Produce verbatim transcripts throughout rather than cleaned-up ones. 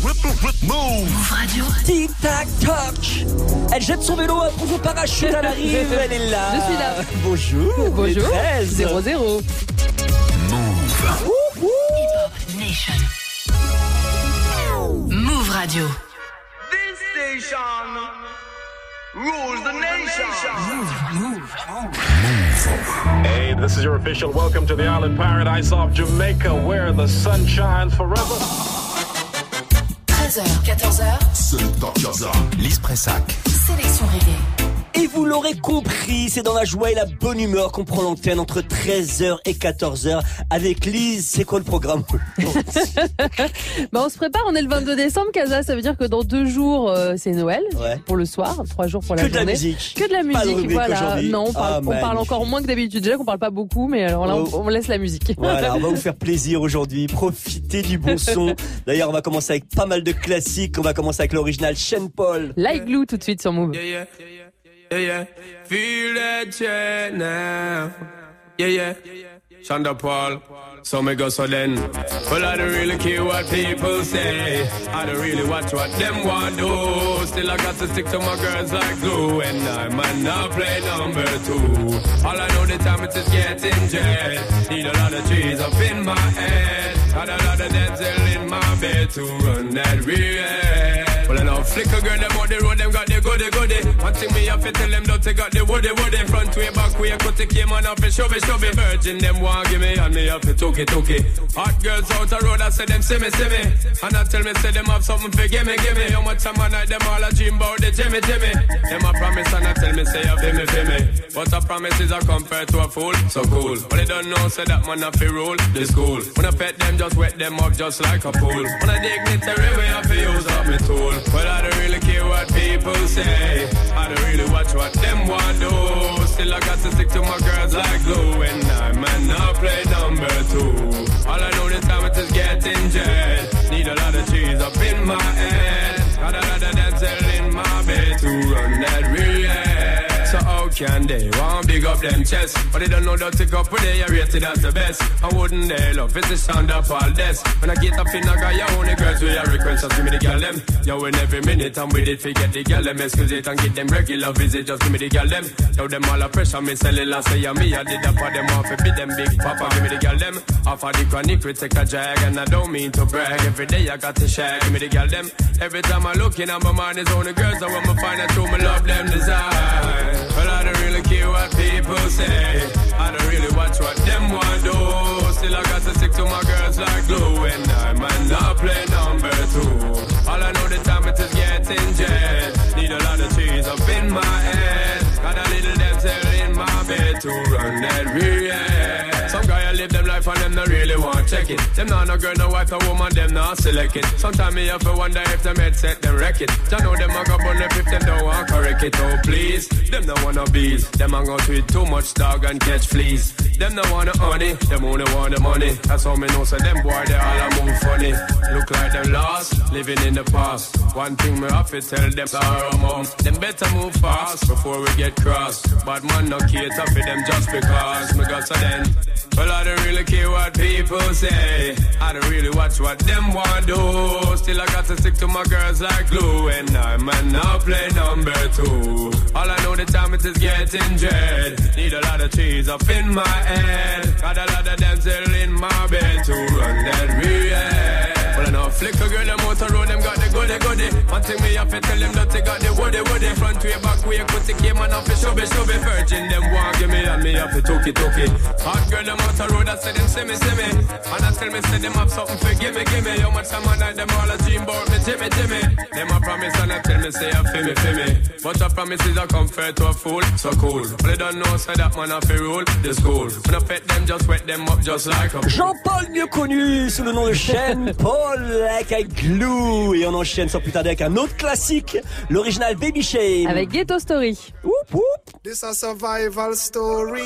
Move Radio. Tic tac toc. Elle jette son vélo, elle trouve au parachute, elle arrive, elle est là. Je suis là. Bonjour. Bonjour. zéro zéro. Move. Ouh, ouh. Hip-Hop Nation. Move Radio. This station rules the nation. Move, move, move. Hey, this is your official welcome to the island paradise of Jamaica, where the sun shines forever. treize heures, quatorze heures. Seul Docteur Zah. Lise Pressac. Sélection reggae. Et vous l'aurez compris, c'est dans la joie et la bonne humeur qu'on prend l'antenne entre treize heures et quatorze heures avec Lise. C'est quoi le programme? Bah on se prépare, on est le vingt-deux décembre, Casa, ça veut dire que dans deux jours euh, c'est Noël, ouais. Pour le soir, trois jours pour la que journée. Que de la musique. Que de la musique, pas de rubrique voilà. Aujourd'hui. Non, on parle, ah, on parle encore moins que d'habitude, déjà qu'on parle pas beaucoup, mais alors là on, on laisse la musique. Voilà, on va vous faire plaisir aujourd'hui, profitez du bon son. D'ailleurs, on va commencer avec pas mal de classiques, on va commencer avec l'original Sean Paul. Like Glue tout de suite sur Move. Yeah, yeah, yeah, yeah. Feel that jet now. Yeah, yeah. Shonda Paul. So me go so then. Well, I don't really care what people say. I don't really watch what them want do. Still I got to stick to my girls like glue. And I might not play number two. All I know the time it is getting jet. Need a lot of trees up in my head. Got a lot of dental in my bed to run that real. Well, I know flicker girl, them on the road, them got the goody goody. One thing me have to tell them, don't they got the woody woody. Front way, back way, cut the came on up and shove it, shove it. Virgin, them want give me, and me have to took it, took it. Hot girls out the road, I say them see me, see me. And I tell me, say them have something for give me, give me. How much time I night, them all a dream about the Jimmy, Jimmy. Them a promise, and I tell me, say you feel me, feel me. But a promise is a compared to a fool, so cool. But they don't know, say that man have to rule the school. When I pet them, just wet them up just like a pool. When I dignitary way, I have to use up my tool. Well, I don't really care what people say. I don't really watch what them want do. Still I got to stick to my girls like glue. And I might not play number two. All I know this time it is getting jet. Need a lot of trees up in my head. Got a lot of dental in my bed to run that real. So how can they want big up them chest? But they don't know that to couple they are rated as the best. I wouldn't they love it's the sound of all this. When I get up in I got your only girls with your request. Just give me the girl them. Yo, in every minute I'm with it. Forget the girl them. Excuse it and get them regular visit. Just give me the girl them. Yo, them all a pressure. Me sell it last say me. I did that for them off. If them big papa. Give me the girl them. Off of the chronic we take a drag. And I don't mean to brag. Every day I got to share. Give me the girl them. Every time I look in at my mind is only girls. I want me find out who me love them desire. Well, I don't really care what people say. I don't really watch what them want do. Still I got to stick to my girls like glue. And I might not play number two. All I know the time it is getting jet. Need a lot of trees up in my head. Got a little dental in my bed to run that real. Some guy I live them life and them not really want check it. Them not no girl, no wife, no woman, them not select it. Sometimes me have to wonder if them headset them wreck it. I know them a go bun if them don't want correct it. Oh please, them no wanna bees. Them a go tweet too much dog and catch fleas. Them no wanna honey, them only want the money. That's how me know so them boy they all a move funny. Look like them lost, living in the past. One thing me have to tell them sorrow mom. Them better move fast before we get crossed. Bad man no cater for them just because me got so then. Well, I don't really care what people say. I don't really watch what them want do. Still I got to stick to my girls like glue. And I might not play number two. All I know the time it is getting dread. Need a lot of trees up in my head. Got a lot of dental in my bed to run that real. Well, I know flicker girl, them out the road, them got the goody goody. One thing me have to tell them that they got the woody woody. Front way, back way, cut the came and off the shove it, shove it. Virgin, them want give me and me have to took it, took it. Hot girl, them out the road, I say them see me, see me. And I tell me, say them have something for give me, give me. How much time I night, them all a dream about me, Jimmy, Jimmy. Them a promise and I tell me, say I feel me, feel me. But a promise is a comfort to a fool, so cool. But they don't know, say that man have to rule the school. When I pet them, just wet them up, just like a Jean-Paul, mieux connu sous le nom de Sean Paul. Like I Glue. Et on enchaîne sans plus tarder avec un autre classique, l'original Baby Shame. Avec Ghetto Story. Whoop, whoop. This a survival story,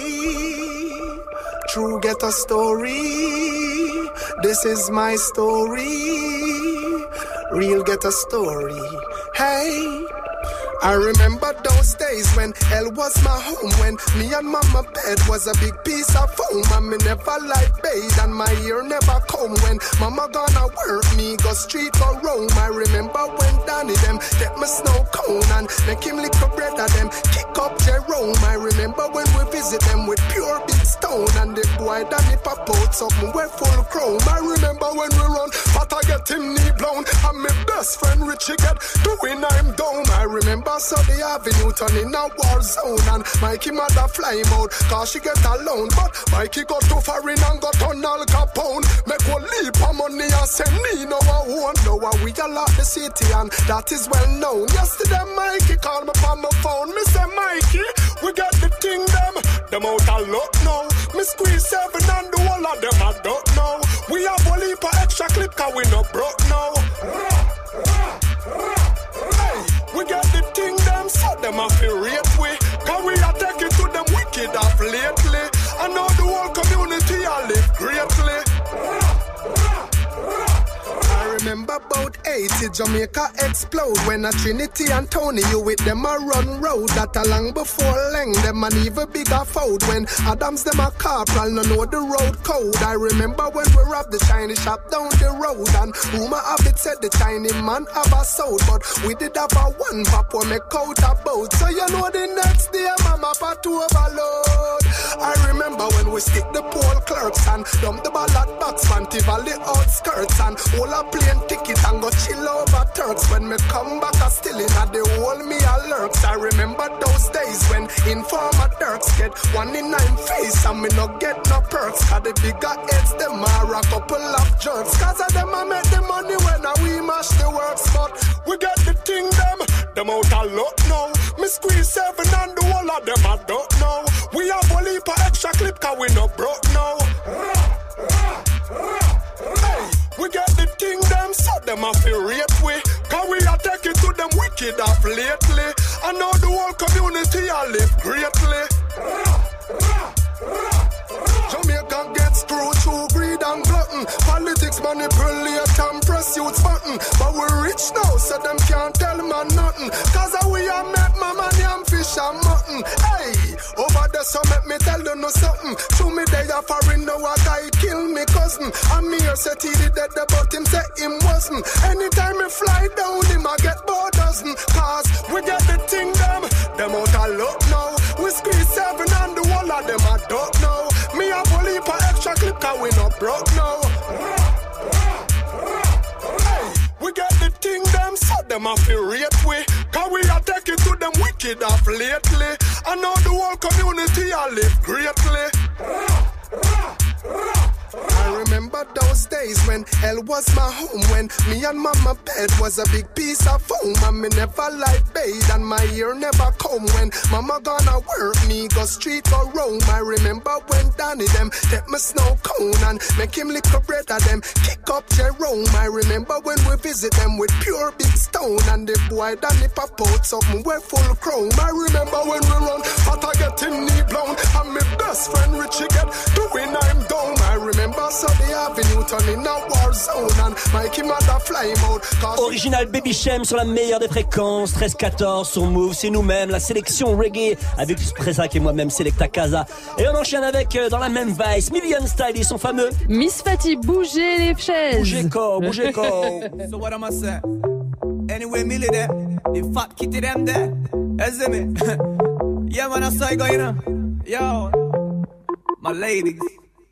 true ghetto story. This is my story, real ghetto story. Hey, I remember those days when hell was my home, when me and mama bed was a big piece of foam, and me never like bathe and my ear never comb. When mama gonna work, me go street or roam. I remember when Danny them get me snow cone and make him lick a bread of them kick up Jerome. I remember when we visit them with pure big stone, and the boy Danny pop out something we full chrome. I remember when we run, but I get him knee blown, and my best friend Richie get doing I'm down. I remember so the avenue turn in a war zone, and Mikey mother fly him out cause she get alone. But Mikey got too foreign and got on Al Capone. Make one leap of money and say me no I won't know how we all out the city, and that is well known. Yesterday Mikey called me on my phone. Me say Mikey, we got the thing them, them out a lot now. Me squeeze seven and the whole of them I don't know. We have one leap of extra clip cause we no broke now. Hey, we got the thing them, so them a feel rate we, cause we are taking to them wicked off lately. I know the whole community I live greatly. I remember about eighty Jamaica explode when a Trinity and Tony you with them a run road. That a long before Leng them an even bigger fold. When Adams them a corporal no know the road code. I remember when we robbed the shiny shop down the road, and rumor of it said the Chinese man have a sold, but we did have a one pop when make out a boat. So you know the next day mama part to overload. I remember when we stick the poll clerks and dump the ballot box man Tivoli outskirts, and all a plane ticket and go chill over Turks. When me come back I still in a the whole me a lurks. I remember those days when informer Turks get one in nine face and me no get no perks, cause the bigger heads them are a couple of jerks. Cause of them I make the money when I we mash the works. But we get the thing them, them out a lot now. Me squeeze seven and the whole of them I don't know. We have a leap of extra clip cause we no broke now. Hey, we get the thing them, so them a feel rate we, cause we are taking to them wicked off lately. I know the whole community I live greatly. Jamaica gets screwed through greed and glutton. Politics manipulate and pursuits button. But we rich now, so them can't tell man nothing. Cause we are met mama and fish and mutton. Hey, over there so make me tell you no something. To me they are foreign now a guy kill me cousin. And me here said he did that but him say him wasn't. Anytime me fly down him I get bored dozen. Cause we get the thing them, them out a lot now. We squeeze seven and the whole of them I don't know. Me a bully for extra clip cause we not broke now. Hey, we get the thing them, so them a feel rate we, cause we are taking to them wicked off lately. I know the whole community I live greatly. I remember those days when hell was my home, when me and mama bed was a big piece of foam, and me never like bathe and my ear never comb. When mama gonna work, me go street or roam. I remember when Danny them get me snow cone and make him lick a bread of them kick up Jerome. I remember when we visit them with pure big stone, and the boy Danny pop out something we full chrome. I remember when we run, but I get him knee blown, and my best friend Richie get doing I'm down. I remember so the avenue turn in a war zone, and Mikey mother fly him out. Original Baby Shem sur la meilleure des fréquences, treize quatorze sur Move, c'est nous-mêmes, la sélection reggae avec Presak et moi-même Selecta Casa. Et on enchaîne avec, euh, dans la même vibe, Million Style et son fameux Miss Fatty, bougez les chaises. Bougez co, bougez co. So what am I say? Anyway, Millie there, the fat kitty them there. That's me. Yeah, man, I saw you going on. Yo, my ladies.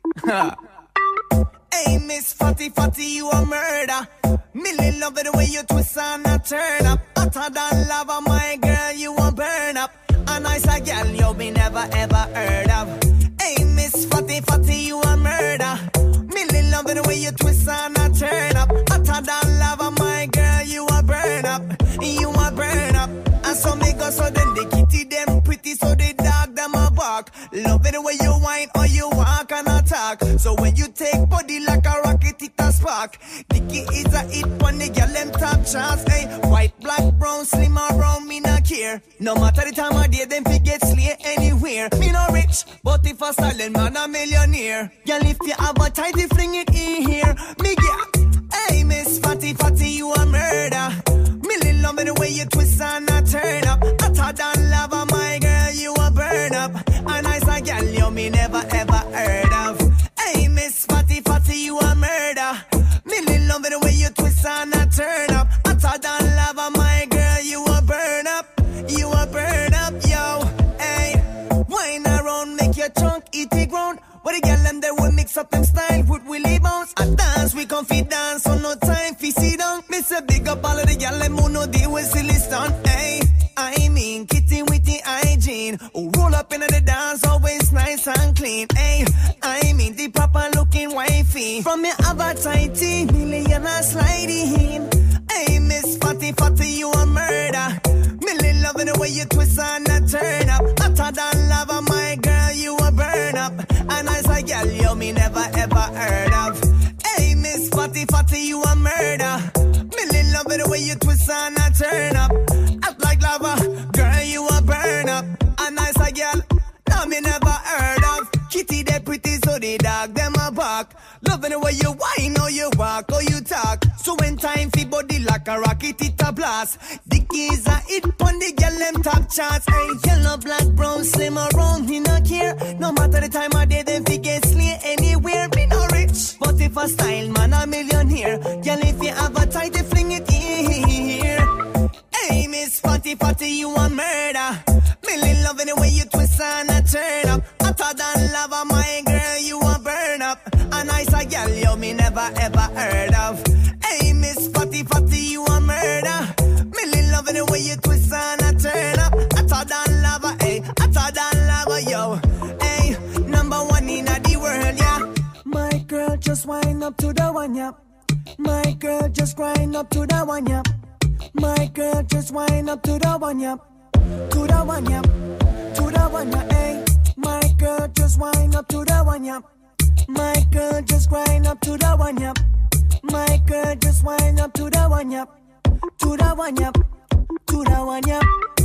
Hey, Miss Fatty Fatty, you a murder. Millie love it the way you twist and a turn up. Hotter than lava, my girl, you a burn up. A nicer girl you be never ever heard of. Hey, Miss Fatty Fatty, you a murder. Millie love it the way you twist and a turn up. Hotter than lava, my girl, you a burn up. You a burn up. And so make us so then the kitty them pretty, so the dog them a bark. Love it the way you whine or you walk and attack. So when you take body like a rocket, it a spark. Dicky is a hit when the girl them top chance. Hey, white, black, brown, slim or brown, me not care. No matter the time of day, them fi get slay anywhere. Me no rich, but if a silent man a millionaire. Girl, if you have a tighty, fling it in here. Me get, hey, Miss Fatty Fatty, you a murder. Millie love me the way you twist and a turn up. come fi dance, so no time fi sit down. Me say big up all of the gyal them who no deal with silly stunt. Hey, I mean kitty with the hygiene, who roll up into the dance always nice and clean. Hey, I mean the proper looking wifey. From me have a tighty million a sliding. Hey, Miss Fatty Fatty, you a murder. Millie loving the way you twist and a turn up. Hotter than lava, my girl, you a burn up. And I say, girl, you me never ever heard of. Hey, Miss Fatty Fatty, you a murder. Millie loving the way you twist and a turn up. Act like lava, girl, you a burn up. And I say, girl, no me never heard of. Kitty they pretty, so the dog them a bark. Loving the way you whine or you walk or you talk. So when time fi body like a rocket, it a blast. The keys a hit pon the girl them top charts. Hey, yellow, black, brown, slim or round, me no care. No matter the time of day, them fi get slay anywhere. Me no rich, but if a style man a millionaire. Girl, if you have a tight, you fling it here. Hey, Miss Fatty Fatty, you a murder. Millie loving the way you twist and a turn up. Hotter than lava, my girl, you a burn up. A nice a girl, you me never ever heard of. Hey, Miss Fatty Fatty, you a murder. Millie loving the way you twist and a turn up. Hotter than lava, hey, hotter than lava, yo. Hey, number one in the world, yeah. My girl, just wind up to the one, yeah. My girl, just grind up to the one, yeah. My girl, just wind up to the one, yeah. To the one, yeah. To the one, yeah, hey. My girl, just wind up to the one, yeah. My girl, just grind up to the one, yeah. My girl, just wind up to the one, yeah. To the one, yeah. To the one, yeah.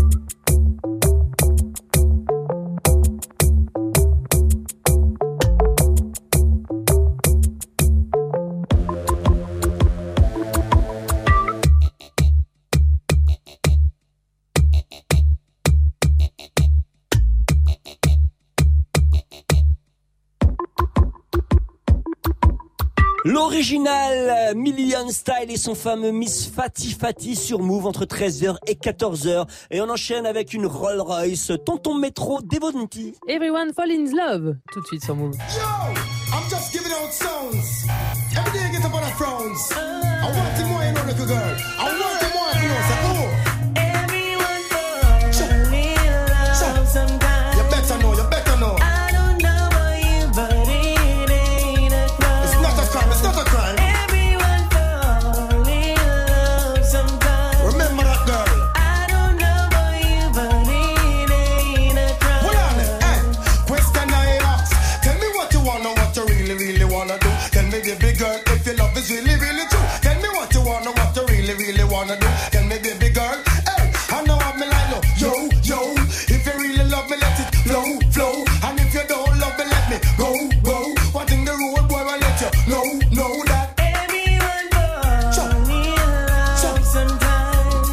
L'original Million Style et son fameux Miss Fatty Fatty sur Move entre treize heures et quatorze heures. Et on enchaîne avec une Rolls Royce Tonton Métro Devonti. Everyone fall in love. Tout de suite sur Move. Yo, I'm just giving out songs. Every day I get up on a frowns. I want it more, you know, little girl. I want it more, you know, say, oh. Everyone fall in love sometimes. You better know, you better know. I don't know about you, but it ain't a crime. It's not a crime, it's not a crime. Everyone fall in love sometimes. Remember that girl. I don't know about you, but it ain't a crime. Hold on, eh? Question I ask. Tell me what you wanna, what you really, really wanna do. Tell me, baby girl, if your love is really, really true. Tell me what you wanna, what you really, really wanna do. Tell me, baby girl, hey, I know what me like, no. Yo, yo, if you really love me, let it flow, flow. And if you don't love me, let me go, go. What in the road, boy, I let you know, know that. Everyone fall in love sometimes.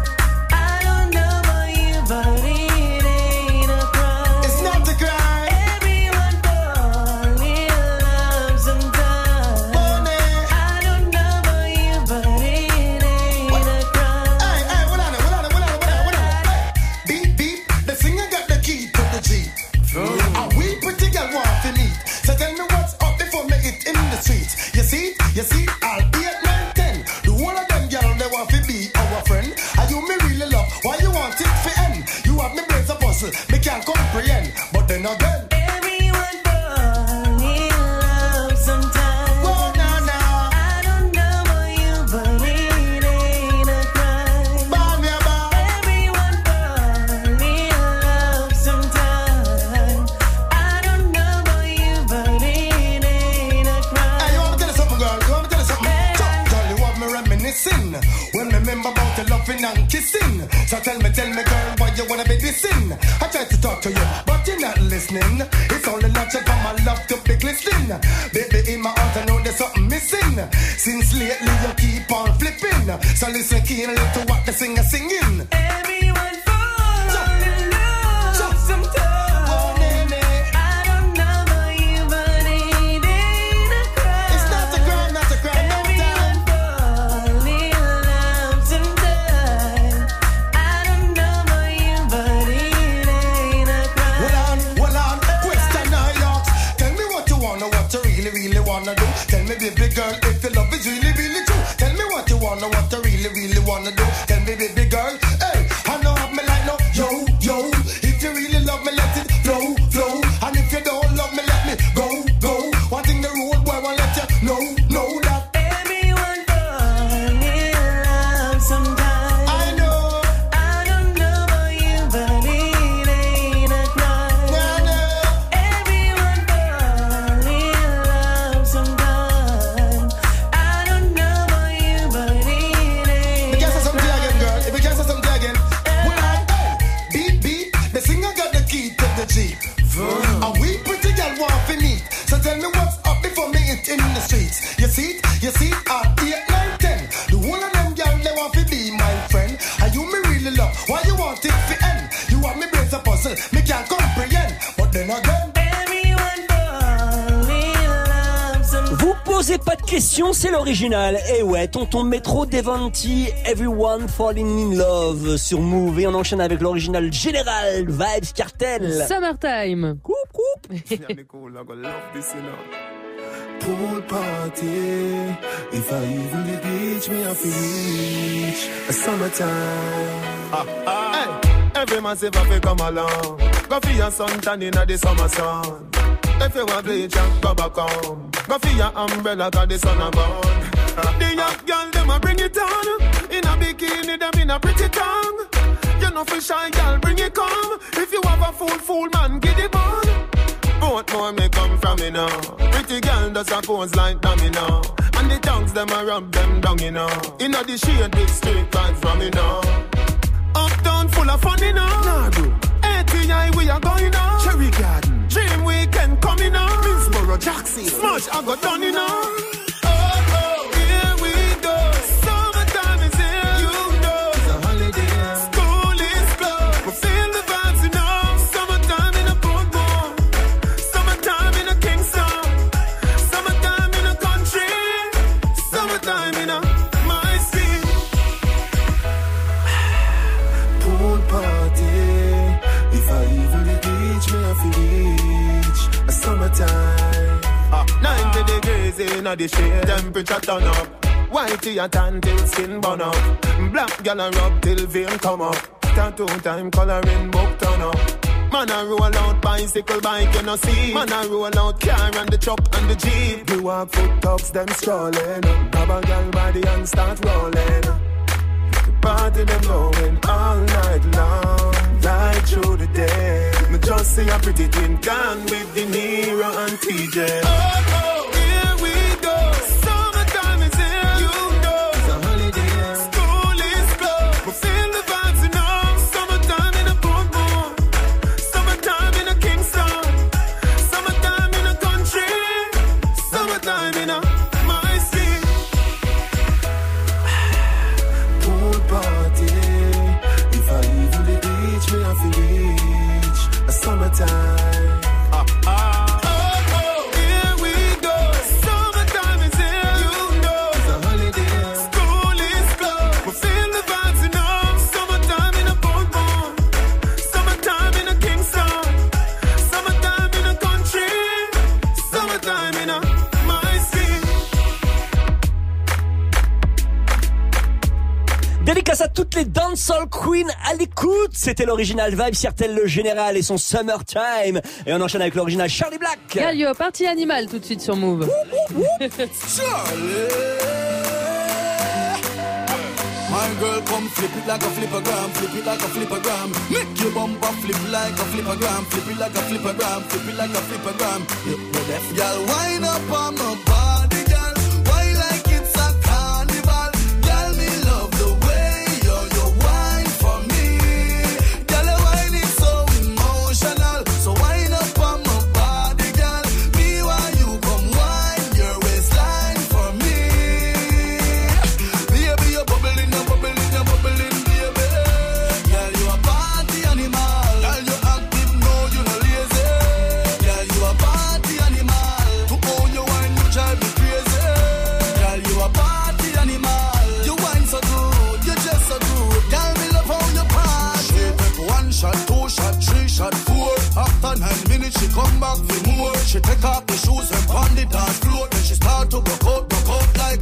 I don't know about you, but it ain't a crime. It's not a crime. Everyone fall in love sometimes. Money. I don't know about you, but it ain't a crime. Hey, hey, what on it, what on it, what on it, what on it, what on it? Beep, beep, the singer got the key to the Jeep. And we pretty girl want to meet. So tell me what's up before me it in the streets. You see, you see, I'll be at nine, ten. The whole of them girl, they want to be our friend. And you me really love, why you want it for end? You have me brains a puzzle, me can't comprehend. But then again, Everyone fall in love sometimes. oh, nah, nah, I don't know about you, but it ain't a crime. bam, yeah, bam. Everyone fall in love sometimes. I don't know about you, but it ain't a crime. Hey, you want me to tell you something, girl? You want me to tell you something? Chuck, girl, you want me reminiscing when me remember about your loving and kissing. So tell me, tell me, girl, why you wanna be dissing? I tried to talk to you, but you're not listening. It's only natural for my love to be glistening. Baby, in my heart, I know there's something missing. Since lately, you keep on flipping. So listen keenly to what the singer singing. Everyone fall in love sometimes. Oh, nene, I don't know about you, but it ain't a crime. it's not a crime, not a crime, no time. Everyone fall in love sometimes. I don't know about you, but it ain't a crime. Hold on, hold on, question I ask. Tell me what you wanna, what you really, really wanna do. Tell me, baby girl, if if your love is really, really true, tell me what you wanna, what you really, really wanna do. Tell me, baby girl, hey, I know have me like no, yo, yo. If you really love me, let it flow, flow. And if you don't love me, let me go, go. One thing the road boy won't let you know, know that. Everyone fall in love sometimes. I know. I don't know about you, but it ain't at night. Nah, nah. Everyone fall in love sometimes. I don't know about you, but it ain't. We can't say something again, girl. If we can't say something again, well, I, hey, beat, beat. The singer got the key to the Jeep. And we pretty girl want to meet. So tell me what's up before me it in the streets. You see it, you see it at eight, nine, ten. The whole of them girl they want to be my friend. And you me really love. Why you want it to end? You want me brains a puzzle, me can't comprehend. But then again, Everyone fall in love sometimes. Vous posez pas de questions, c'est l'original. Et ouais, tonton Métro Devanti, Everyone Falling in Love sur Move. Et on enchaîne avec l'original Général Vibes Cartel. Summertime. Coupe, coupe. Pool party. If I even the beach, me have to reach a summertime. Ah, ah. Hey, every massive have to come along. Go for your suntan in the summer sun. If you want bleach and go back home, go for your umbrella cause the sun a burn. The young girl them a bring it on. In a bikini them in a pretty tongue. You know for shy girl bring it come. If you have a fool fool man get it on. Both more may come from me now. Pretty girl does a pose like dummy now. And the tongues them a rub them down you know. Inna the shade big straight vibes from me now. Uptown full of fun you know. Nah do. A T I we are going now. Cherry Garden. Dream Weekend coming now. Minsboro Jackson. Smash I got done you know. Oh oh here we go. Summertime is here. You know it's a holiday. School is closed. We feel the vibes you know. Summertime in a Portmore. Summertime in a Kingston. Summertime in a country. Summertime in a my city. Pool party. If I even the beach, me have to reach a summertime. Ah, ninety degrees in the shade, temperature turn up. Whitey a tan till skin burn up. Black gal a rub till vein come up. Tattoo time coloring book turn up. Man a roll out bicycle bike you know see. Man a roll out car and the truck and the jeep. You walk foot dogs them strolling. Grab a gal body and start rolling. The party them going all night long. Right through the day. Me just see a pretty twin can with De Niro and T J. Oh oh here we go. Summertime is here. You know it's a holiday. School is closed. We feel the vibes you know. Summertime in a Portmore. Summertime in a Kingston. Summertime in a country. Summertime in a my city. Pool party. If I even the beach, me have to reach a summertime. Ah, ah. Oh, oh, here we go. Summertime is here. You know it's a holiday. School is closed. We feel the vibes you know. Summertime in a Portmore. Summertime in a Kingston. Summertime in a country. Summertime in a my city. Dédicace à toutes les dancehall queens à l'écoute. C'était l'original Vibes Cartel le Général et son Summertime. Et on enchaîne avec l'original Charlie Black. Galio, partie animale tout de suite sur Move. My girl, come flip it like a flippergram, flip it like a flippergram. Make your bumper flip like a flippergram, flip it like a flippergram, flip it like a flippergram. You know that, girl, wind up on my body, girl. Why like it's a carnival? Girl, me love the way you you wine for me. Girl, your wine is so emotional, so wind up on my body, girl. Me while you come wine your waistline for me. Baby, you're bubbling, you're bubbling, you're bubbling, baby. Girl, you a party animal. Girl, you active, no, you no lazy. Girl, you a party animal. To own your wine, you drive me crazy. Girl, you a party animal. You wine so good, you just so good. Girl, me love how you party. She take one shot, two shot, three shot, four. After nine minutes, she come back for more. She take off the shoes and pound the dance floor. Then she start to broke out, broke out like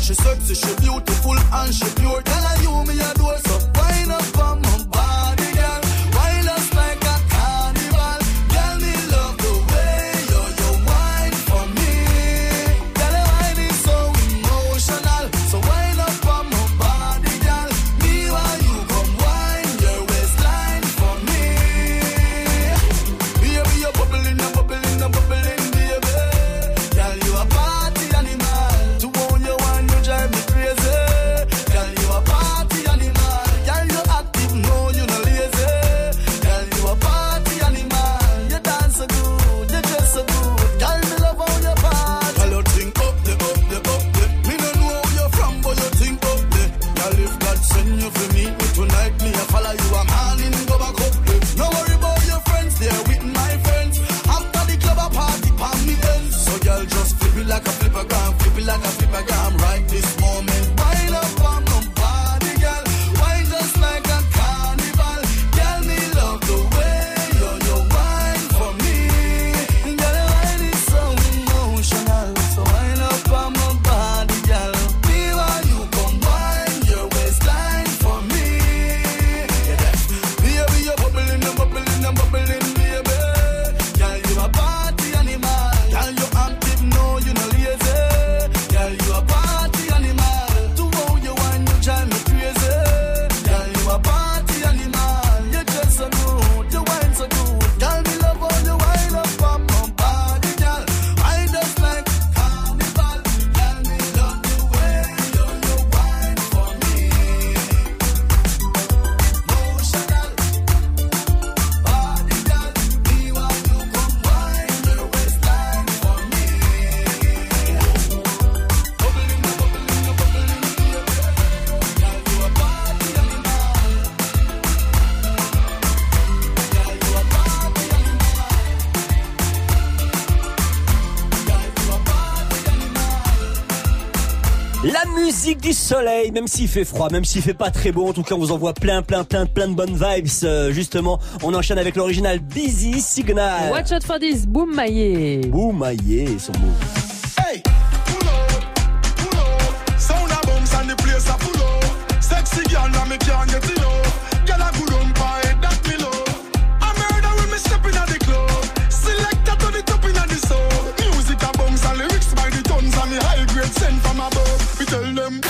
she sexy, she beautiful and she pure. Tell her you me adore, so wind up on my body, girl. Wind us like a carnival. Girl, me love the way you you wine for me. Girl, your wine is so emotional, so wind up on my body, girl. Me while you come wine your waistline for me. Baby, you're bubbling, you're bubbling, you're bubbling, baby. Girl, you a party animal. To own your wine, you drive me crazy. Girl, you a party animal. Girl, you active, no, you no lazy. Girl, you a party animal. You dance so good, you dress so good. Girl, me love how you party. Girl, you think up the, up the, up the. Me no know where you're from, but you think up the. Girl, if God send you for meet me tonight, me a follow you, I'm handing go back up the. No worry about your friends, they're with my friends. After the club, a party, palm me ends. So girl, just flip it like a flippergram, flip it like a flippergram. Right this moment, wind up on my body, girl. Wine just like a carnival. Girl, me love the way you you wine for me. Girl, your wine is so emotional. So wind up on my body, girl. Me while you come wine your waistline for me. Yeah, baby, you're bubbling, you're bubbling, you're bubbling, baby. Girl, you a party animal. Girl, you active, no, you no lazy. Girl, you a party animal. To how you wine, you drive me crazy. Girl, you a party animal. You dress so good, you wine so good. Girl, me love how you wine up on my body, girl. I just like carnival. Girl, me love the way you you wine for me. Emotional body, girl. Me while you come wine your waistline for me. Bubbling, bubbling, bubbling, baby. Girl, you a party animal. Girl, you a party animal. Girl, you a party animal. La musique du soleil, même s'il fait froid, même s'il fait pas très beau, en tout cas on vous envoie plein plein plein plein de bonnes vibes. Euh, justement, on enchaîne avec l'original Busy Signal. Watch out for this, boom maillé. Boum, aïe, son mot. Hey, pull up, pull up. Sound a bounce and the place a full up. Sexy girl, now me can't get enough. Girl a good on by that me love. I murder when me step in at the club. Selector to the top in at the soul. Music a bounce and lyrics by the tons and me high grade sent from above. We tell them.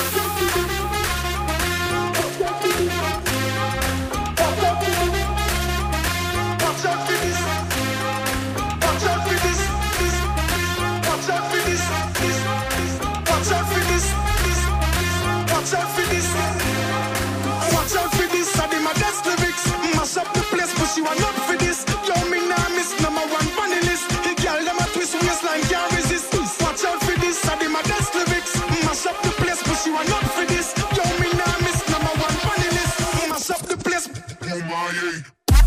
Watch out for this. Watch out for this. This. Watch out for this. This. Watch out for this. This. Watch out for this. Watch out for this. I did my best lyrics. Mash up the place, but she want not for this. Yo, me nah miss number one funny list. The girl them a twist waistline can't resist. Watch out for this. I did my best lyrics. Mash up the place, but she want not for this. Yo, me nah miss number one funny list. Mash up the place. Oh my yeah.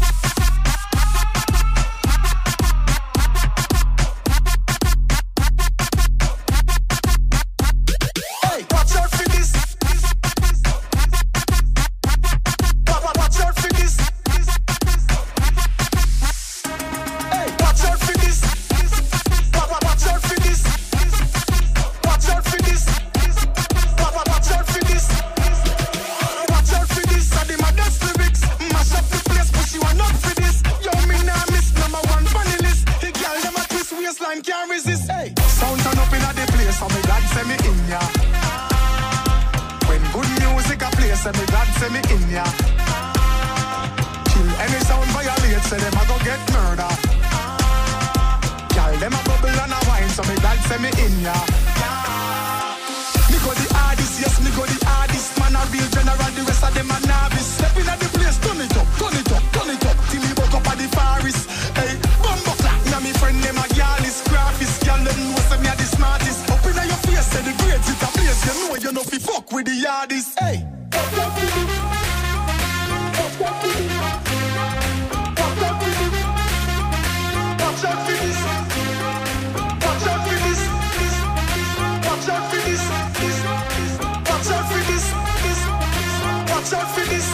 Hey, watch out for this. Wa- wa- Watch out for this. Hey, watch out for this. Wa- wa- Watch out for this. Watch out for this. Wa- wa- Watch out for this. Watch out for this. I did my best lyrics. Mash up the place, but she want not for this. Yo, me nah miss number one funny list. The girl them a twist waistline can't resist. Hey, sound turn up inna the place, so me glad say me in ya. When good music a play, say me glad say me in ya. Kill any sound violate, say them a go get murder. Girl them a bubble and a wine, so me glad say me in ya. Me go the hardest, yes me go the hardest. Man a real general, the rest of them a novice. Step inna the place, turn it up, turn it up, turn it up. Till me woke up at the forest. Hey, bumbo clap, now me friend them a girlist, graphist. Girl them know say me a the smartest. Up inna your face, say the grades it a place. You know you know fi fuck with the hardest. Hey. Watch out for this. Watch out for this. This. Watch out for this. This. Watch out for this. This. Watch out for this.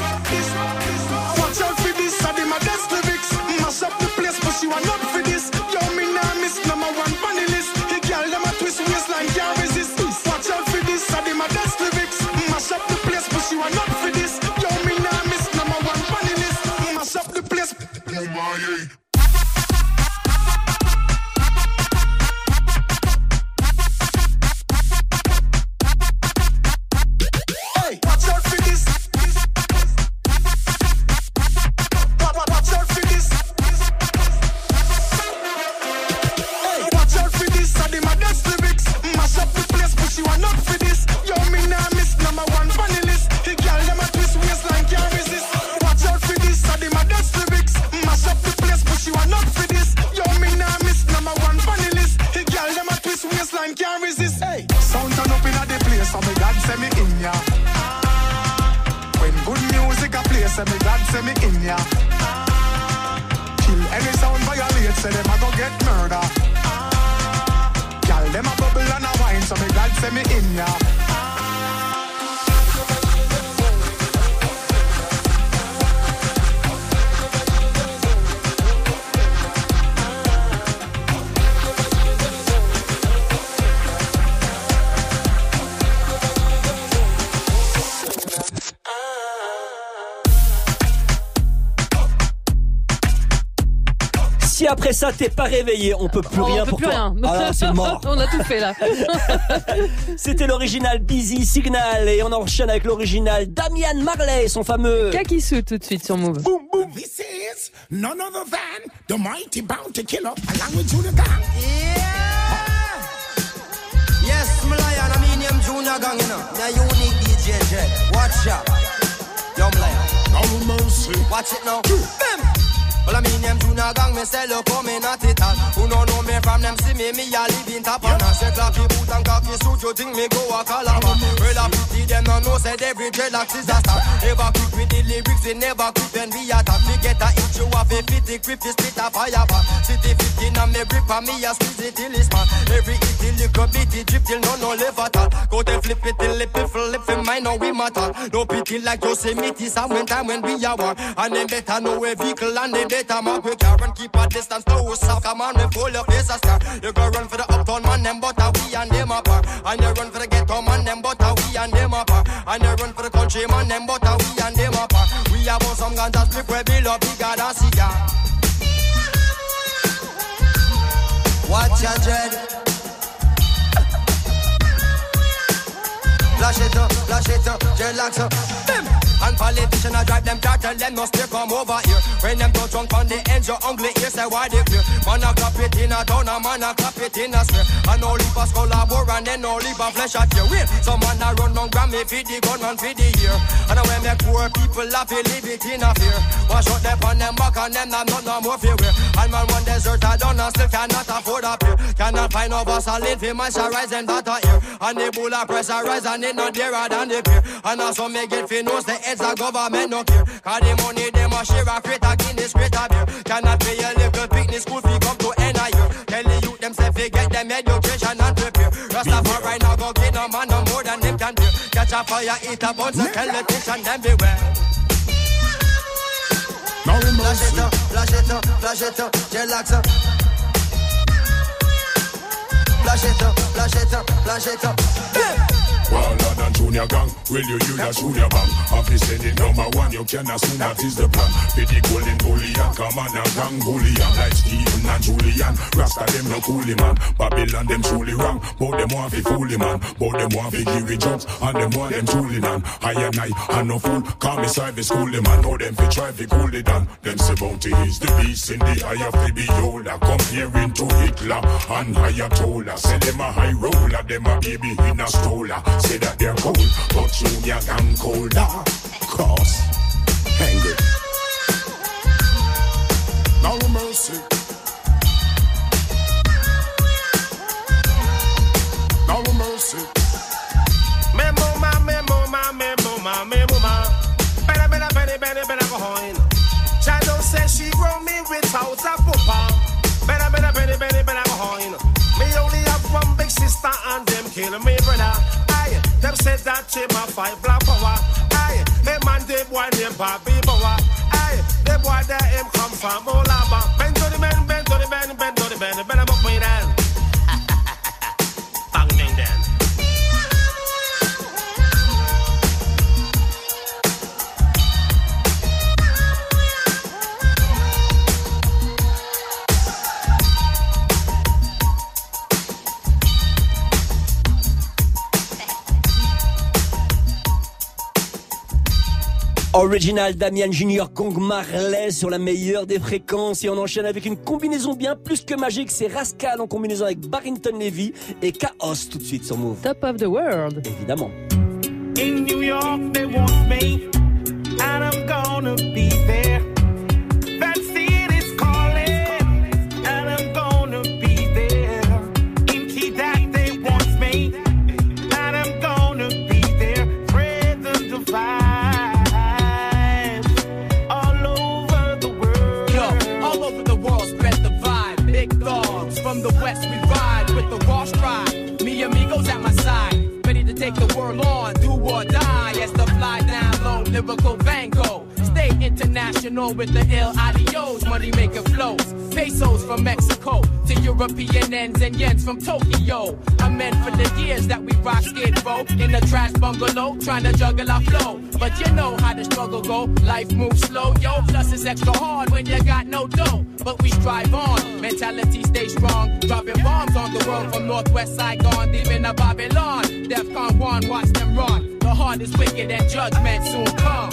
so me God send me in ya. When good music a play, say me God send me in ya. Kill any sound violate, say them a go get murder. Y'all them a bubble and a wine, so me God send me in ya. Si après ça t'es pas réveillé, on peut plus oh, rien on peut pour plus toi. Rien. Alors c'est mort. On a tout fait là. C'était l'original Busy Signal et on enchaîne avec l'original Damian Marley, son fameux Kakisu tout de suite sur Move. Boom boom. This is none other than the mighty bounty killer along with Junior Gang. Yeah. Yes, Malayan, I mean him Junior Gang, you know. The unique D J J. Watch out. Young Malayan. No mercy. Watch it now. Bam. Well, I mean them Junior Gang, me say look how me not it all. Who no know me from them see me, me a live in top and I say clappy boot and cocky suit, you think me go a calabar. Well, I pity them no know, said every dreadlocks is a star. Never quick with the lyrics, we never quick when we attack. We get a hit you off a fifty grip, you split a fire bar. City fifteen and me grip and me a squeeze it till it's man. Every hit till little bit, it drip till no no live at all. Go to flip it till it flip it, mine now we matter. No pity like Yosemite, some when time when we are war. And them better know a vehicle and they better mark we care and keep a distance to us. Come on, we pull your face a star. You go run for the uptown man, them but we and them apart. And you run for the ghetto man, them but we and them apart. And you run for the country man, them but we and them apart. We have some ganja strip where we love bigger than cigar. Watch your dread. Flash it up, flash it up, dreadlocks up. Bim! And politicians a drive them car, tell them no stay come over here. When them touch drunk on the ends, your ugly ears say why they clear. Man a clap it in a town, a man a clap it in a square. And no leave a skull a bore and then no leave a flesh at your rear. Some man a run down Grammy for the gun and for the ear. And when make poor people laugh, they live it in a fear. Wash out them on them back and them not no more fear. And man one desert a done and still cannot afford a peer. Cannot find no vaseline for moisturize them that a ear. And the bull a pressurize and it not dearer than the peer. And also make it fi knows the heads of government no care. Cause the money them a share a crate a Guinness crate a beer. Cannot pay a little picnic school fee come to end a year. Tell the youth them say fi get them education and prepare. Rastafari now go get no man no more than them can bear. Catch a fire, eat a bunch, so tell the teacher them beware. Flash it up, flash it up, flash it up, dreadlocks up. Flash it up, flash it up, flash it up. Wilder than Junior Gang, will you use a Junior Bang? Office said it number one, you can assume that is the plan. For the golden bullion, come on a gang bullion. Like Stephen and Julian, Rasta them no coolie man. Babylon them truly wrong, but them want fi foolie man. But them want fi give it jokes, and them want them truly man. I and I, and no fool, call me service coolie man. Know them fi try fi cool it down. Them say bounty is the beast in the eye of the beholder. Comparing to Hitler and Ayatollah. Say them a high roller, them a baby in a stroller. Say that they're cold, but Junior Gang colder. Cause angry. No mercy. No mercy. Me mama, me mama, me mama, me mama. Better, better, better, better, better go home. Shadow says she grow me without a papa. Better, better, better, better, better go home. Me only have one big sister and them kill me brother. Aye, them said that she my five black power. Aye, them man they boy named Bobby Bower. Aye, the boy that him come from Olaba. Bend to the bend, bend to the bend, bend to the bend, bend up me then. Bang ding then. Original Damian Junior Gang Marley sur la meilleure des fréquences et on enchaîne avec une combinaison bien plus que magique, c'est Rascal en combinaison avec Barrington Levy et Chaos tout de suite sur Move. Top of the world. Évidemment. In New York they want me and I'm gonna be there. That city's calling and I'm gonna be there. In Kedat they want me and I'm gonna from the west, we ride with the raw stride. Me amigos at my side, ready to take the world on, do or die. As the fly down low, lyrical Van Gogh. Stay international with the ill adios, money making flows. Pesos from Mexico to European ends and yens from Tokyo. I'm meant for the years that we rock skid row in a trash bungalow, trying to juggle our flow. But you know how the struggle go, life moves slow, yo. Plus it's extra hard when you got no dough. But we strive on, mentality stay strong. Dropping bombs on the world from Northwest Saigon, leaving a Babylon. DEFCON one, watch them run. The heart is wicked and judgment soon come.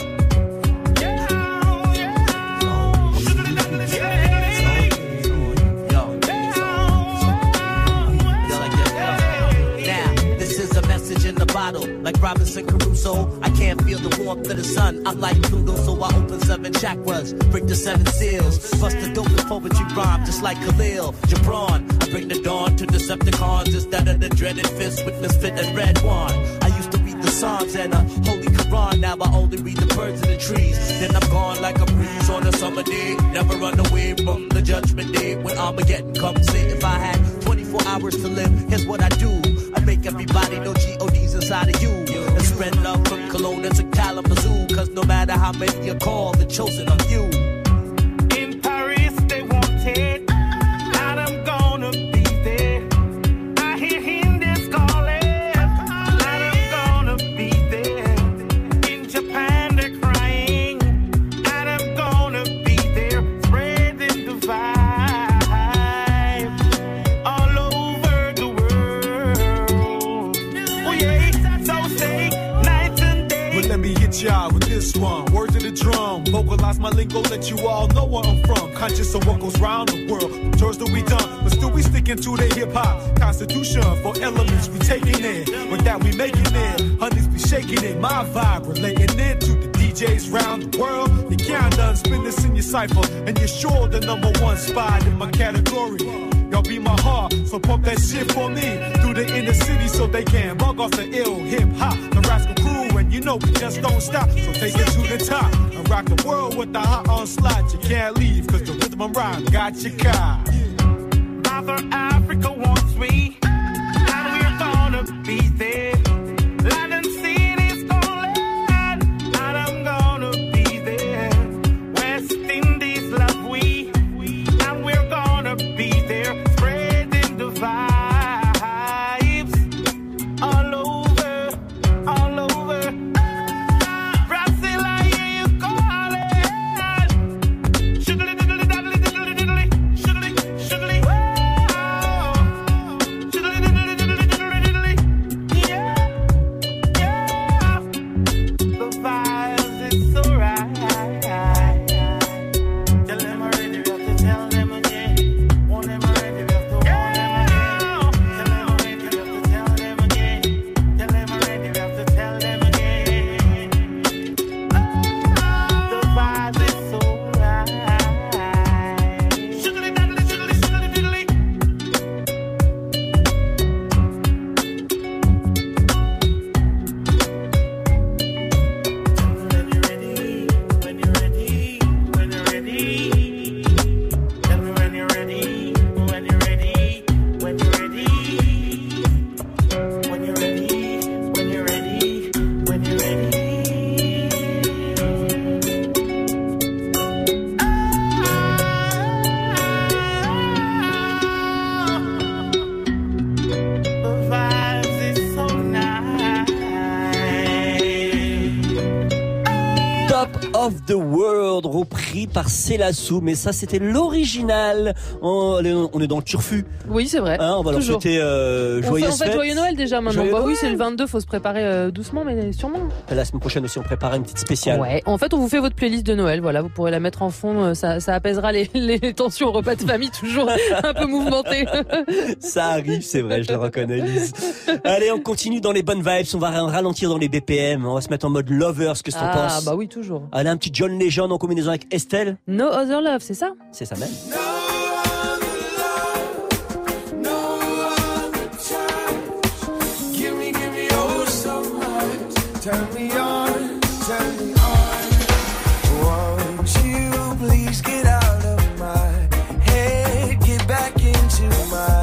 In the bottle, like Robinson Crusoe. I can't feel the warmth of the sun. I'm like Pluto, so I open seven chakras, break the seven seals, bust the dope with poetry rhyme, just like Khalil Gibran. I bring the dawn to Decepticons instead of the dreaded fist with misfit and red wand. I used to read the Psalms and a Holy Quran. Now I only read the birds and the trees. Then I'm gone like a breeze on a summer day. Never run away from the judgment day when Armageddon comes in. If I had twenty-four hours to live, here's what I do. I make everybody know G O D's inside of you. And spread love from Kelowna to Kalamazoo. Cause no matter how many you call, the chosen of you. In Paris they wanted, and I'm gonna be there. I hear Hindus calling, and I'm gonna be there. In Japan they're crying, and I'm gonna be there. Spreading the vibe all over the world. Oh yeah, so say night and day. But let me hit y'all with this one. Word to the drum, vocalize my lingo, let you all know where I'm from. Conscious of what goes round the world, tours that we done, but still we sticking to the hip hop constitution. For elements we taking it, with that we making it. Honeys be shaking it, my vibe relating it to the D Js round the world. You can't done spin this in your cipher, and you're sure the number one spot in my category. Y'all be my heart, so pump that shit for me through the inner city so they can bug off the ill hip hop. The Rascal Crew, and you know we just don't stop, so take it to the top and rock the world with the hot onslaught. You can't leave, cause the rhythm and rhyme got you caught. Mother Africa wants me, and we're gonna be there. London City's calling, and I'm gonna be there. West Indies love we, and we're gonna be there. Spreading the vibes all over, all over. Brazil, I hear you calling. Sugar, diddly, diddly, diddly, diddly, sugar, sugar, of the World, repris par Célassou, mais ça c'était l'original. On, on est dans le turfu. Oui, c'est vrai. Hein, on va leur toujours. souhaiter euh, joyeuses en fait, fêtes. joyeux Noël déjà maintenant. Joyeux Bah Noël. oui, c'est le vingt-deux, faut se préparer euh, doucement, mais sûrement. La semaine prochaine aussi, on prépare une petite spéciale. Ouais. En fait, on vous fait votre playlist de Noël. Voilà, vous pourrez la mettre en fond. Ça, ça apaisera les, les tensions au repas de famille, toujours un peu mouvementé. Ça arrive, c'est vrai, je le reconnais, Lise. Allez, on continue dans les bonnes vibes. On va ralentir dans les B P M. On va se mettre en mode lovers. Qu'est-ce que t'en Ah, penses? bah oui, toujours. Allez, un petit John Legend en combinaison avec Estelle. No Other Love, c'est ça? C'est ça même. Give me, give me oh so much. Turn me on, turn me on. Won't you please get out of my head, get back into my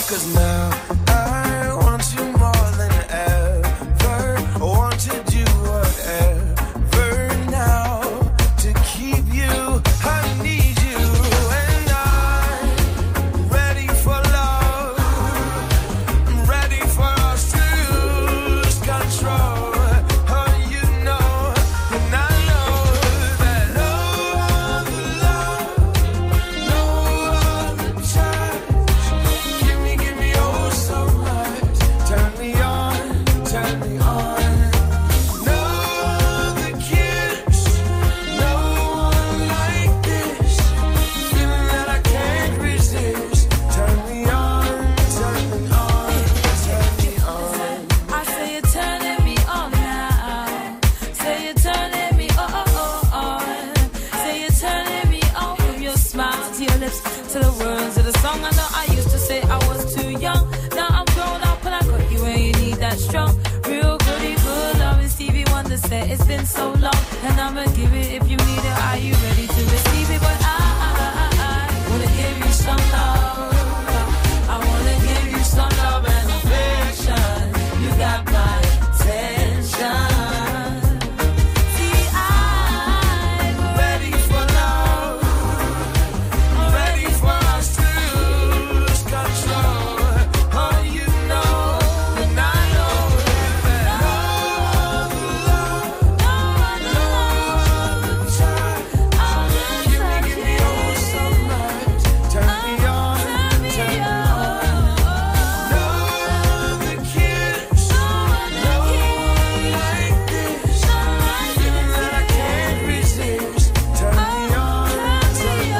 'Cause now I want you more than ever. I want to do whatever now to keep you. I need you, and I'm ready for love. I'm ready for us to lose control. Oh, you know, and I know that no other love, no other touch. Give me, give me oh so much. Turn me on, turn me on. No other kiss, no one like this. Feeling that I can't resist. Turn me on, turn me on, turn me on. I say you're turning me on now. Say you're turning me on, oh, on. Say you're turning me on from your smile to your lips to the words of the song. I know I used to say I was too young. Now I'm grown up and I got you and you need that strong, real goody good love. And Stevie Wonder said it's been so long, and I'ma give it if you need it. Are you ready to receive it? But I, I, I, I wanna give you some love. I wanna give you some love and affection. You got my attention. See, I'm ready for love. I'm ready for us to lose control. Oh, you know, and I know that no other love, no other touch. Give me, give me oh so much. Turn me on, turn me on. No other kiss, no one like this. Feeling that I can't resist. Turn me on, turn me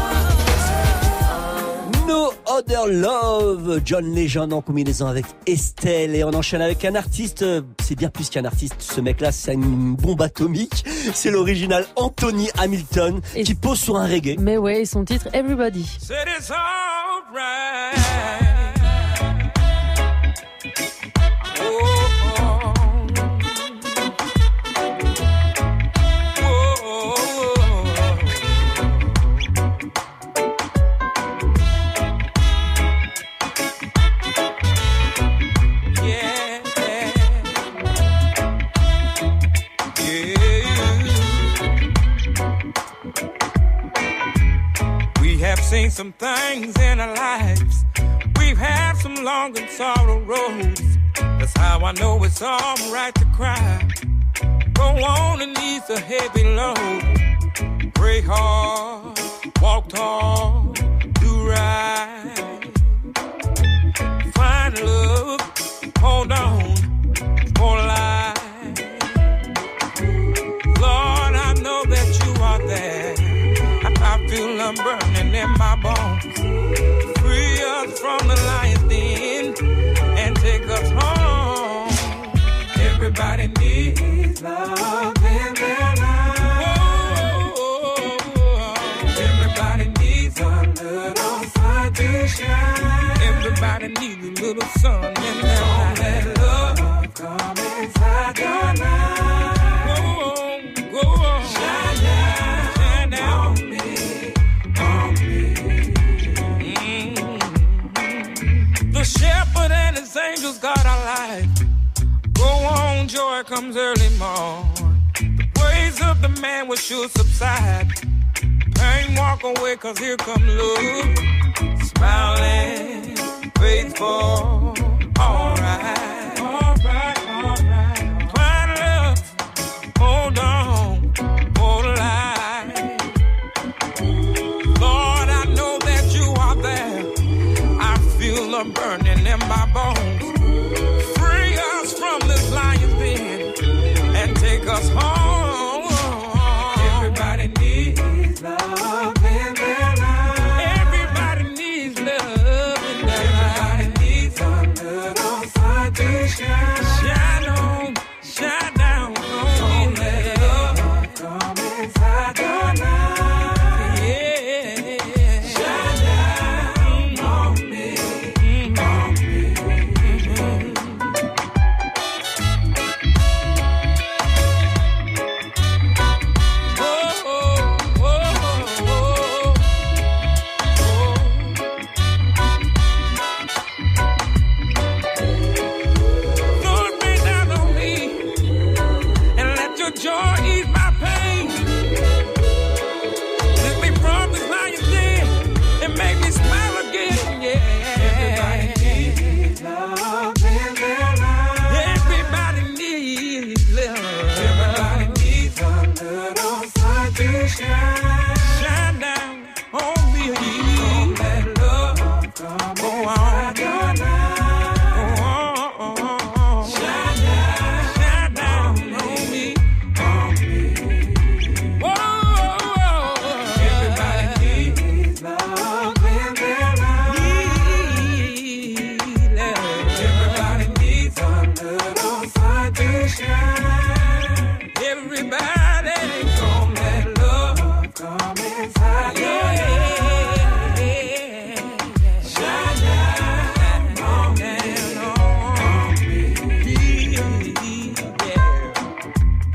on. No Other Love, John Legend en combinaison avec Estelle, et on enchaîne avec un artiste, euh, c'est bien plus qu'un artiste, ce mec-là, c'est une bombe atomique, c'est l'original Anthony Hamilton qui pose sur un reggae. Mais ouais, et son titre Everybody. Said it's alright. We have seen some things in our lives. We've had some long and sorrow roads. That's how I know it's alright to cry. Go on and ease a heavy load. Pray hard, walk tall, do right. Find love, hold on, for life. Lord, I know that you are there. I, I feel them burning in my bones. Free us from the lion's den and take us home. Everybody needs love in their life. Everybody needs a little sun to shine. Everybody needs a little sun in their life. Let love come inside your life. Go on, shine down, shine down on me, on me. Mm-hmm. The shepherd and his angels got our life. Go on, joy comes early morn. The praise of the man will sure subside. Pain walk away, cause here come love. Smiling, faithful, alright, alright, alright. Find love, hold on, hold line. Lord, I know that you are there. I feel the burning in my bones. Free us from this lion's den and take us home. Everybody needs love in their life. Everybody needs love in their life. Everybody needs a little sun to shine. Shine on, shine down on me. Let love come inside your life. Yeah, shine down on me, on me.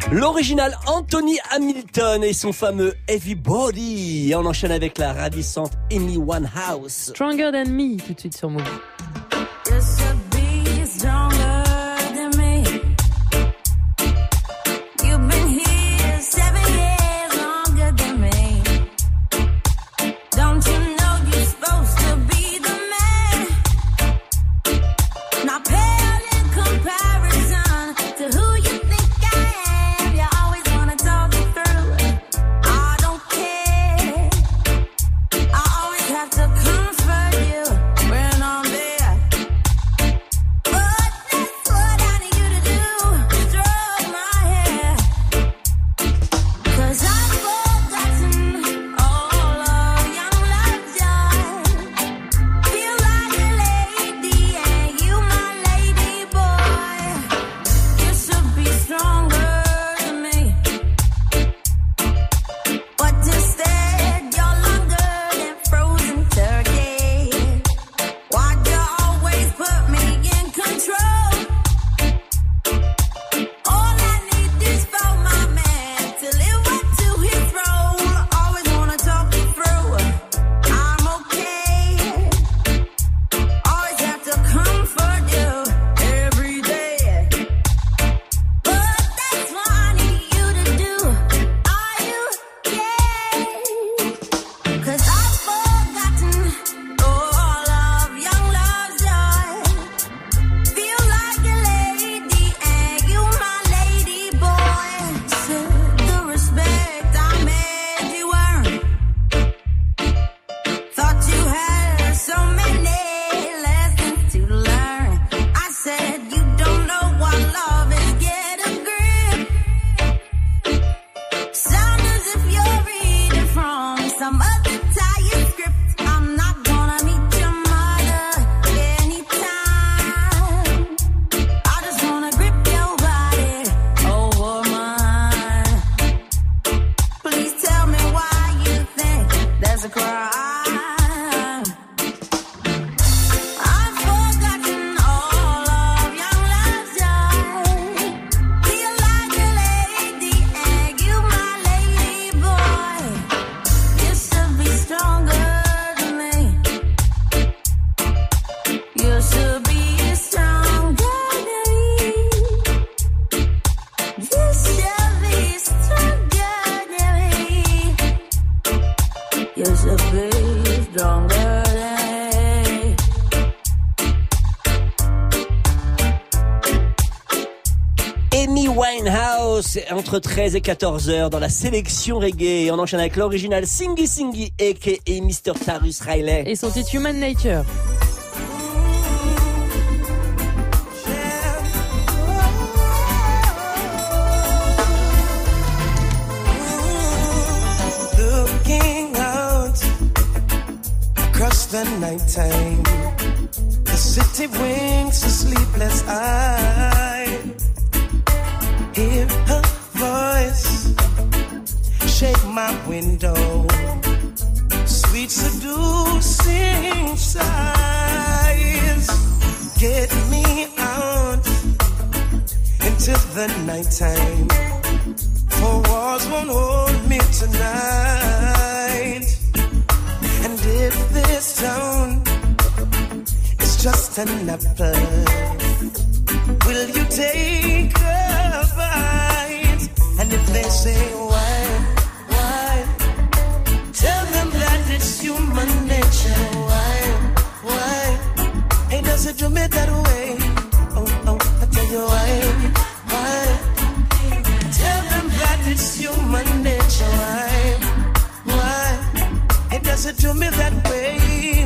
L'original Anthony Hamilton et son fameux Everybody. Et on enchaîne avec la ravissante Amy Winehouse. Stronger Than Me, tout de suite sur Move. Entre treize et quatorze heures dans la sélection reggae. Et on enchaîne avec l'original Singy Singy aka mister Tarrus Riley et son titre Human Nature. Looking out across the night time, the city winks a sleepless eye. Hear her voice shake my window, sweet seducing sighs get me out into the nighttime, for walls won't hold me tonight. And if this town is just an apple, will you take a bite? And if they say why, why, tell them that it's human nature. Why, why, hey, does it do me that way? Oh, oh, I tell you why, why, tell them that it's human nature. Why, why, hey, does it do me that way?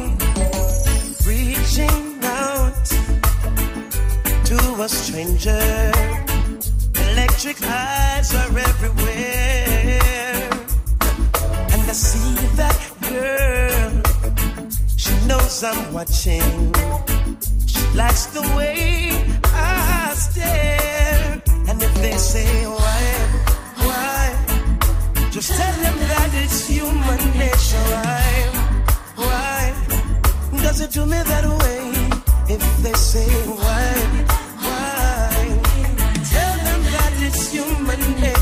Reaching out to a stranger, electric eyes are everywhere, and I see that girl, she knows I'm watching, she likes the way I stare. And if they say why, why, just tell them that it's human nature. Why, why, does it do me that way? If they say why, why, tell them that it's human nature.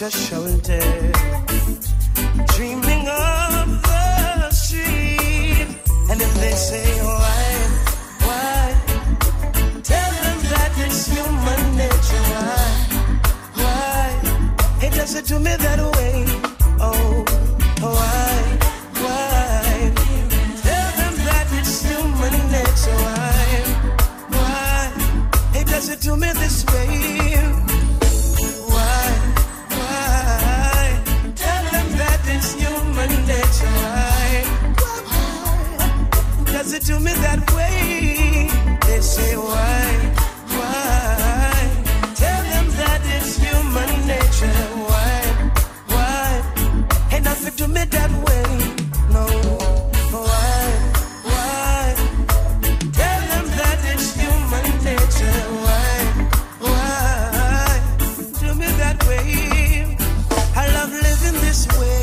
your shoulder, dreaming of the street. And if they say why, why, tell them that it's human nature. Why, why, it doesn't do me that way. Oh, why, why, tell them that it's human nature. Why, why, it doesn't do me this way. Why, why, tell them that it's human nature. Why, does it do me that way? They say why, why, tell them that it's human nature. Why, why, ain't nothing do me that way. No, why, why, tell them that it's human nature. Why, why, do me that way. I love living this way.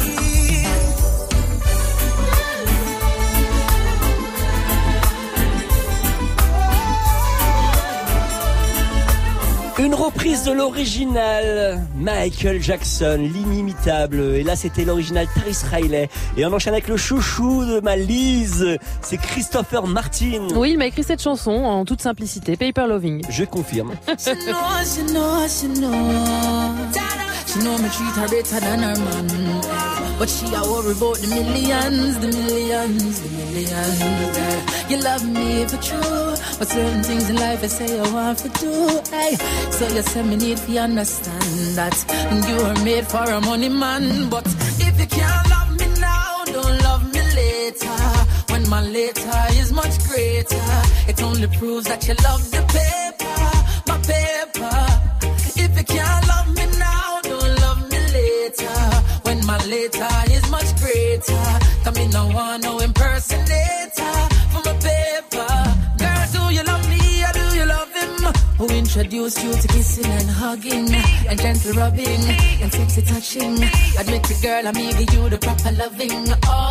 Une reprise de l'original Michael Jackson, l'inimitable. Et là, c'était l'original Tyrese Riley. Et on enchaîne avec le chouchou de ma Lise. C'est Christopher Martin. Oui, il m'a écrit cette chanson en toute simplicité, Paper Loving. Je confirme. She know, she know, she know. She know me treat her better than her man. But she a worry about the millions, the millions, the millions. You love me for true, but certain things in life I say I want to do. Hey, so you say me need to understand that you are made for a money man. But if you can't love me now, don't love me later. When my later is much greater, it only proves that you love the paper, my paper. If you can't love me now, don't love me later. When my later is much greater, come in no one, no impersonator for my paper. Girl, do you love me or do you love him? Who introduced you to kissing and hugging and gentle rubbing and sexy touching? Admit it, girl, I'm giving you the proper loving.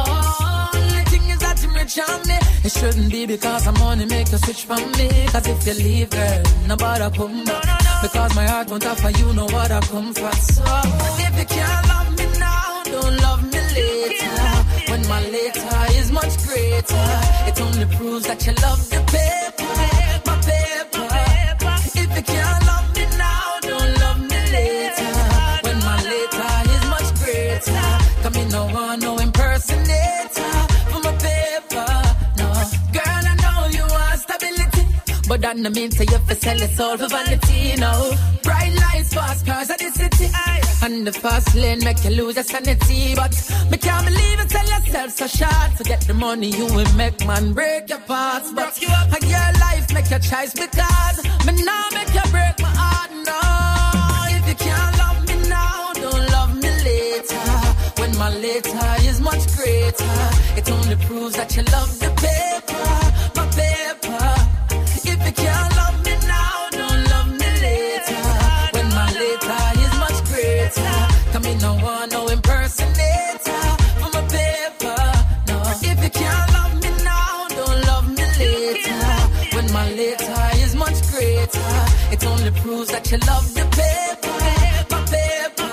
Oh, the thing is that you rich on me. It shouldn't be because I'm money make you switch from me. Cause if you leave, girl, nobody come back. Because my heart won't offer you know what I come for. So if you can't love me now, don't love me later. When my later is much greater, it only proves that you love the paper, my paper. If you can't love me now, don't love me later. When my later is much greater, come in no one, no impersonator for my paper. No, girl, I know you want stability, but that no mean to you for sell your soul for vanity. No, bright lights, fast cars at the city, and the fast lane make you lose your sanity. But me can't believe it, tell yourself so short. To get the money you will make, man, break your parts. But a your life make your choice because me now make you break my heart. No, if you can't love me now, don't love me later. When my later is much greater, it only proves that you love the paper, my paper. If you can't love me now, don't love me later. When my later is much greater, come in no one, no impersonator for my paper. No, if you can't love me now, don't love me later. When my later is much greater, it only proves that you love the paper, my paper.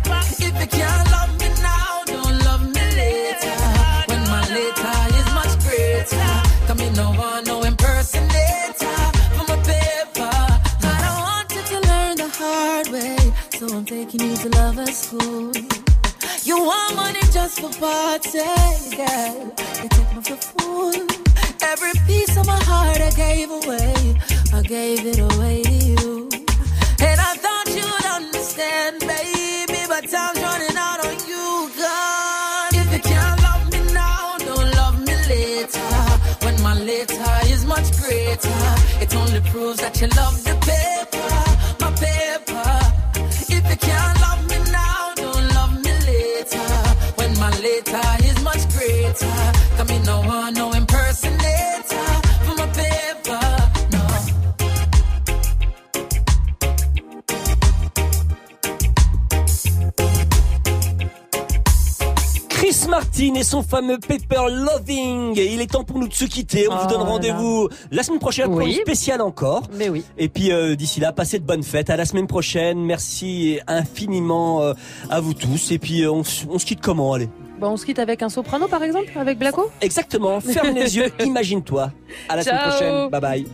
If you can't love me now, don't love me later. When my later is much greater, come in no one, no impersonator for my paper. I don't want you to learn the hard way, so I'm taking you to lover school. You want money just for party, girl. You take me for fool. Every piece of my heart I gave away, I gave it away to you. And I thought you'd understand, baby, but time's running out on you, God. If you can't love me now, don't love me later. When my later is much greater, it only proves that you love the paper, my paper. If you can't love me now, don't love me later. When my later is much greater, come in no one, no impersonator for my paper. No. Chris Martin et son fameux Paper Loving. Et il est temps pour nous de se quitter. On oh vous donne rendez-vous là. la semaine prochaine pour oui. une spéciale encore. Mais oui. Et puis euh, d'ici là, passez de bonnes fêtes. À la semaine prochaine. Merci infiniment euh, à vous tous. Et puis euh, on, on se quitte comment, allez? Bah, on se quitte avec un soprano par exemple, avec Blacko. Exactement. Ferme les yeux, imagine-toi. À la Ciao. semaine prochaine. Bye bye.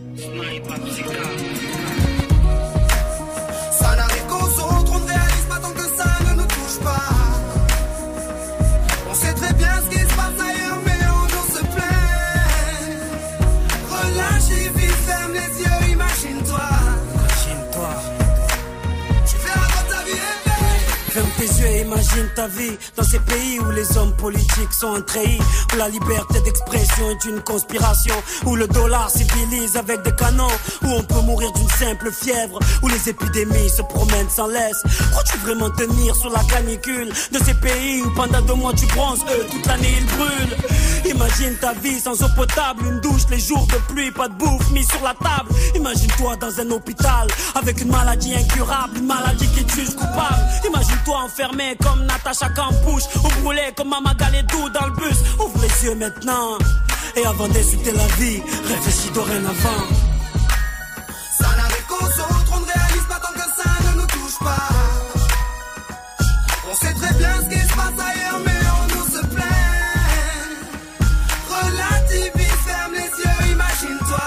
Ça n'arrive qu'aux autres, on ne réalise pas tant que ça ne nous touche pas. On sait très bien ce qui se passe ailleurs, mais on nous se plaît. Relâche et vis, ferme les yeux, imagine-toi. Imagine-toi. Tu verras quand ta vie est belle. Ferme tes yeux et imagine ta vie dans ces pays où les hommes politiques sont trahis, où la liberté d'expression est une conspiration, où le dollar civilise avec des canons, où on peut mourir d'une simple fièvre, où les épidémies se promènent sans laisse. Crois-tu vraiment tenir sur la canicule de ces pays où pendant deux mois tu bronzes, eux toute l'année ils brûlent? Imagine ta vie sans eau potable, une douche les jours de pluie, pas de bouffe mise sur la table. Imagine-toi dans un hôpital avec une maladie incurable, une maladie qui te juge coupable. Imagine-toi enfermé comme Natacha Campouche, ou brûlé comme Mama Galedou dans le bus. Ouvre les yeux maintenant, et avant d'insulter la vie, réfléchis dorénavant. Ça n'arrive qu'aux autres, on ne réalise pas tant que ça ne nous touche pas. On sait très bien ce qui se passe ailleurs, mais on nous se plaît. Relativise, ferme les yeux, imagine-toi.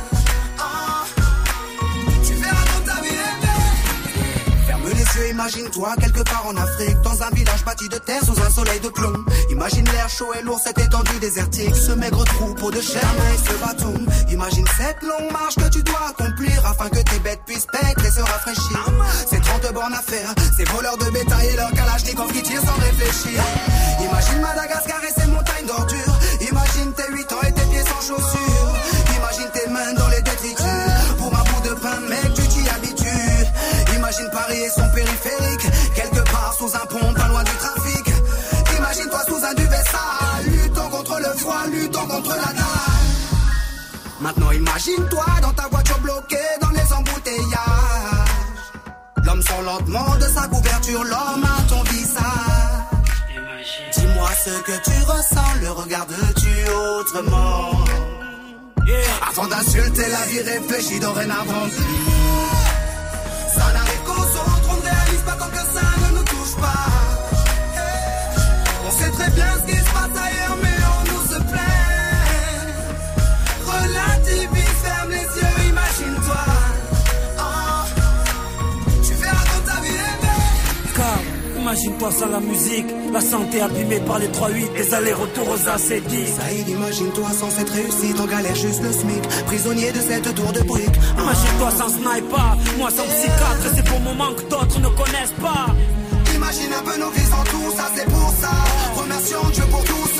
Imagine-toi quelque part en Afrique, dans un village bâti de terre sous un soleil de plomb. Imagine l'air chaud et lourd, cette étendue désertique, ce maigre troupeau de chair et ce bâton. Imagine cette longue marche que tu dois accomplir afin que tes bêtes puissent paître et se rafraîchir. Ces trente bornes à faire, ces voleurs de bétail et leurs kalachnikov qui tirent sans réfléchir. Imagine Madagascar et ses montagnes d'ordures. Imagine tes huit ans et tes pieds sans chaussures. Imagine tes mains dans les détritus. Pour un bout de pain, mec, tu t'y habitues. Imagine Paris et son périphérique, quelque part sous un pont, pas loin du trafic. Imagine-toi sous un duvet sale, luttant contre le froid, luttant contre la dalle. Maintenant imagine-toi dans ta voiture bloquée dans les embouteillages. L'homme sort lentement de sa couverture, l'homme à ton visage. Dis-moi ce que tu ressens, le regardes-tu autrement? Yeah. Avant d'insulter la vie, réfléchis dorénavant. Ça n'arrive qu'aux autres, on ne réalise pas tant que ça ne nous touche pas. On sait très bien ce qui se passe ailleurs, mais on nous se plaît. Relativise, ferme les yeux, imagine-toi. Oh. Tu verras quand ta vie est belle. Car imagine-toi sans la musique, la santé abîmée par les trois huit, les allers-retours aux A C dix. Saïd, imagine-toi sans cette réussite, en galère juste le SMIC, prisonnier de cette tour de briques. Imagine-toi sans sniper, moi sans psychiatre, et c'est pour moment que d'autres ne connaissent pas. Imagine un peu nos vies sans tout ça, c'est pour ça. Remercions Dieu pour tout